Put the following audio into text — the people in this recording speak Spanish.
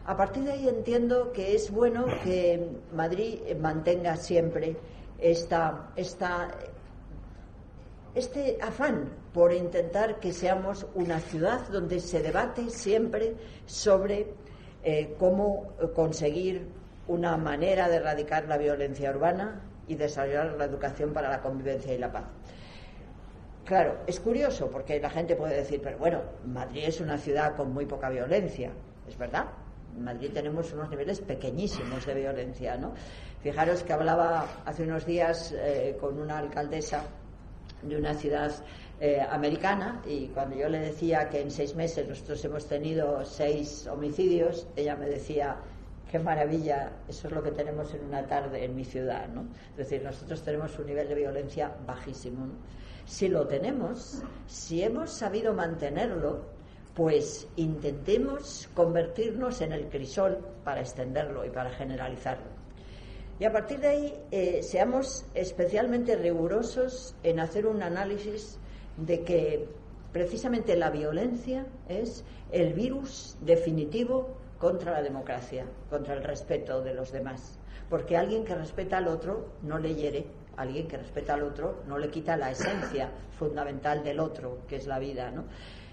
A partir de ahí entiendo que es bueno que Madrid mantenga siempre este afán por intentar que seamos una ciudad donde se debate siempre sobre cómo conseguir una manera de erradicar la violencia urbana y desarrollar la educación para la convivencia y la paz. Claro, es curioso porque la gente puede decir, pero bueno, Madrid es una ciudad con muy poca violencia. Es verdad, en Madrid tenemos unos niveles pequeñísimos de violencia, ¿no? Fijaros que hablaba hace unos días con una alcaldesa de una ciudad americana, y cuando yo le decía que en 6 meses nosotros hemos tenido 6 homicidios, ella me decía: qué maravilla, eso es lo que tenemos en una tarde en mi ciudad, ¿no? Es decir, nosotros tenemos un nivel de violencia bajísimo, ¿no? Si lo tenemos, si hemos sabido mantenerlo, pues intentemos convertirnos en el crisol para extenderlo y para generalizarlo. Y a partir de ahí seamos especialmente rigurosos en hacer un análisis de que precisamente la violencia es el virus definitivo contra la democracia, contra el respeto de los demás. Porque alguien que respeta al otro no le hiere, alguien que respeta al otro no le quita la esencia fundamental del otro, que es la vida, ¿no?